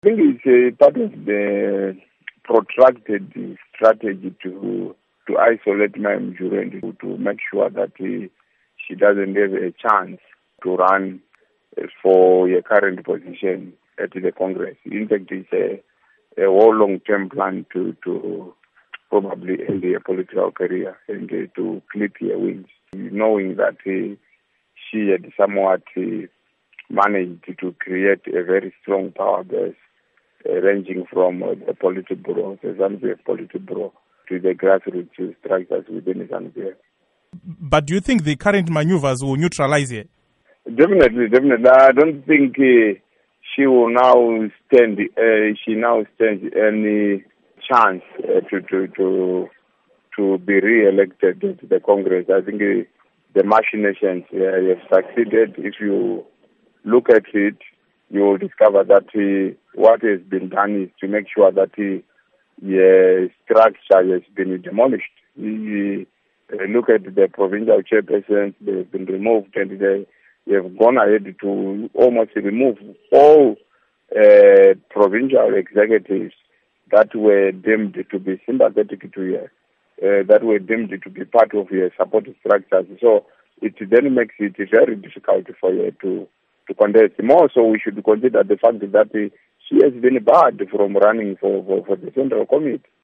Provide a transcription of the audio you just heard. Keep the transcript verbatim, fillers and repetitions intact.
I think it's a part of the protracted strategy to to isolate Mayam Mujuru to, to make sure that he, she doesn't have a chance to run for a current position at the Congress. In fact, it's a, a whole long-term plan to, to probably end her political career and uh, to clip her wings, knowing that uh, she had somewhat uh, managed to create a very strong power base, uh, ranging from uh, the Politburo, the ZANU-P F Politburo, to the grassroots structures within ZANU-P F. But do you think the current maneuvers will neutralize it? Definitely, definitely. I don't think uh, she will now stand. Uh, she now stands any chance uh, to to to to be re-elected to the Congress. I think uh, the machinations uh, have succeeded. If you look at it, you will discover that uh, what has been done is to make sure that uh, the structure has been demolished. We, uh, look at the provincial chairpersons; they've been removed, and they. They have gone ahead to almost remove all uh, provincial executives that were deemed to be sympathetic to her, uh, that were deemed to be part of her support structures. So it then makes it very difficult for her to, to contest. More so, we should consider the fact that uh, she has been barred from running for, for, for the Central Committee.